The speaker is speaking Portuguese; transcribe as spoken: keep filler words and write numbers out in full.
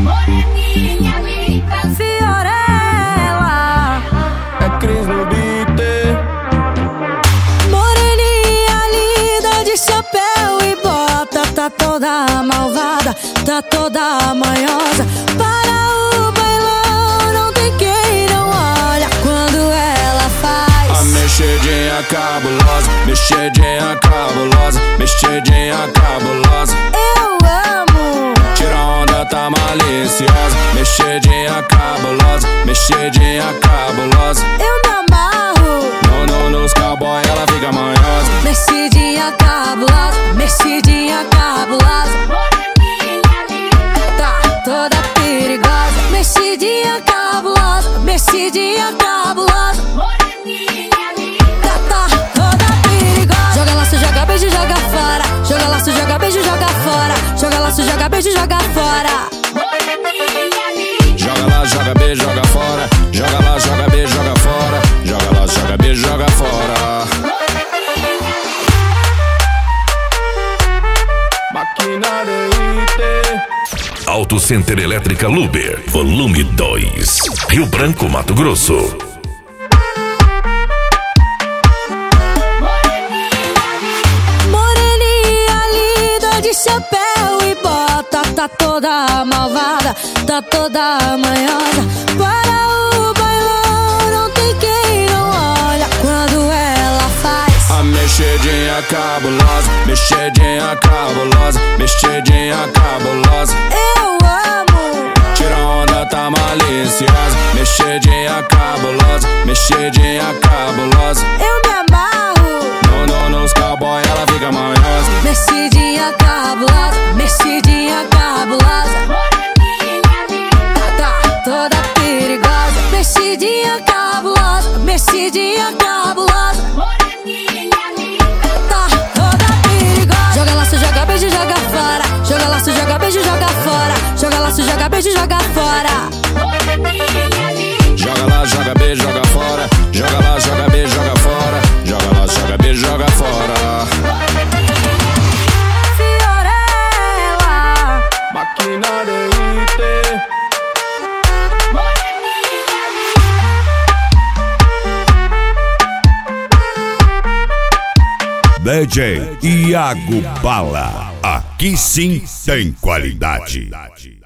moreninha linda, Fiorella, é Cris no beat. moreninha linda de chapéu e bota, tá toda malvada, tá toda manhosa. Para o bailão, não tem quem não olha quando ela faz A mexidinha cabulosa, mexidinha cabulosa, mexidinha cabulosa. Eu amo, Tira onda, tá maliciosa, mexidinha cabulosa, mexidinha cabulosa. eu me amarro. No, no, nos cowboy ela fica manhosa. Mexidinha cabulosa, mexidinha cabulosa, moreninha linda, tá toda perigosa. Mexidinha cabulosa, mexidinha cabulosa, moreninha linda, tá, tá toda perigosa. Joga laço, joga beijo, joga fora. Joga laço, joga beijo, joga fora. Joga laço, joga beijo, joga fora. moreninha linda, Joga lá, joga beijo, joga fora. Joga lá, joga beijo, joga fora. Joga lá, joga beijo, joga fora. Maquinária I T. Auto Center Elétrica Luber, volume dois, Rio Branco, Mato Grosso. Moreninha linda de chapéu e bota, tá toda malvada, tá toda manhosa. Para o bailão, não tem quem não olha quando ela faz A mexidinha cabulosa, mexidinha cabulosa, mexidinha cabulosa. eu amo. Tira onda, tá maliciosa, mexidinha cabulosa, mexidinha cabulosa. Eu me amarro. No, no, nos cowboy ela fica manhosa. Mexidinha cabulosa, mexidinha cabulosa, moreninha linda, tá toda perigosa. Mexidinha cabulosa, mexidinha cabulosa, moreninha linda, tá toda perigosa. Joga laço, joga beijo, joga fora. Joga laço, joga beijo, joga fora. Joga laço, joga beijo, joga fora. moreninha linda, Joga lá, joga beijo, joga fora. Joga lá, joga beijo, joga fora. Joga lá, joga beijo, joga fora. Fiorella, Maquinária I T. moreninha linda. D J Iago Bala, aqui sim tem qualidade.